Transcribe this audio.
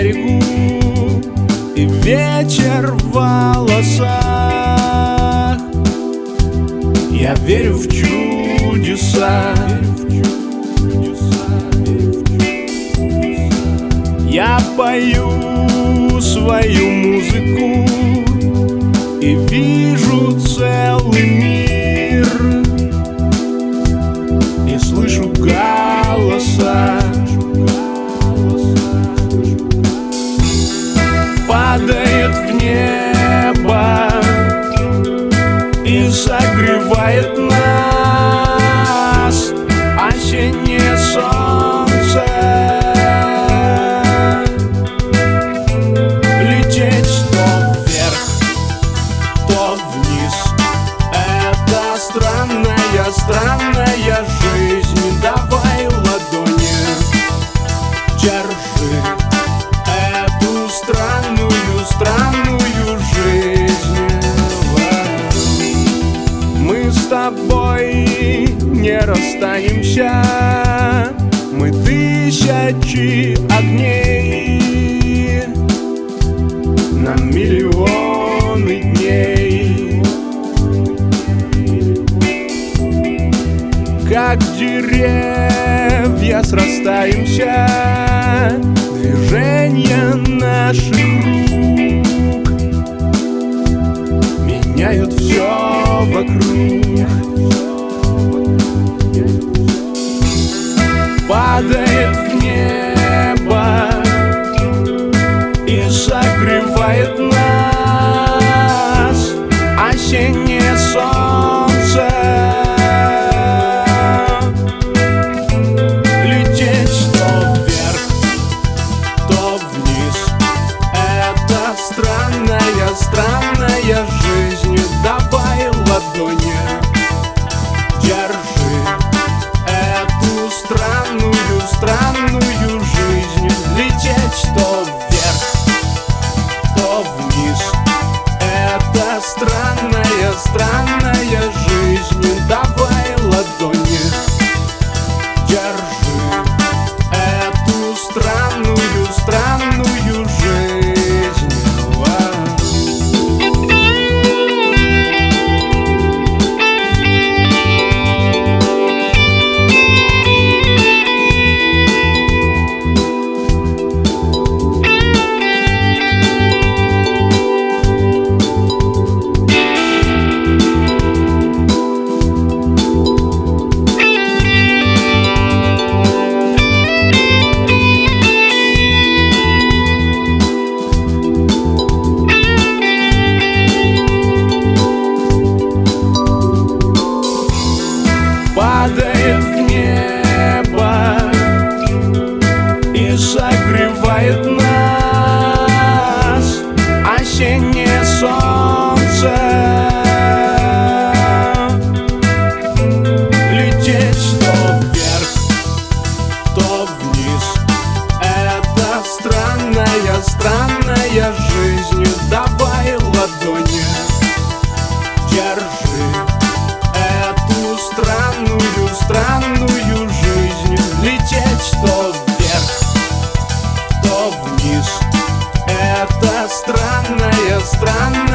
берегу, и ветер в волосах. Я верю в чудеса. Я пою свою музыку и вижу целый мир, и слышу голоса. Падает в небо и согревает нас осеннее солнце. Лететь то вверх, то вниз — это странная, странная жизнь. Давай ладони, держи эту странную, странную жизнь. Мы с тобой не расстанемся, мы тысячи огней на миллионы дней. Как деревья срастаемся, движения наших рук меняют все вокруг. Падает в небо и согревает нас осеннее солнце. Лететь то вверх, то вниз — это странная, странная жизнь. Давай ладони, держи эту странную, странную жизнь. Лететь то вверх, то вниз — это странная, странная жизнь. Давай ладони, держи эту странную, странную жизнь. Падает в небо и согревает нас осеннее солнце. Лететь то вверх, то вниз — это странная, странная жизнь. Давай ладони, держи эту странную, странную жизнь. Лететь то вверх, то вниз — это странная, странная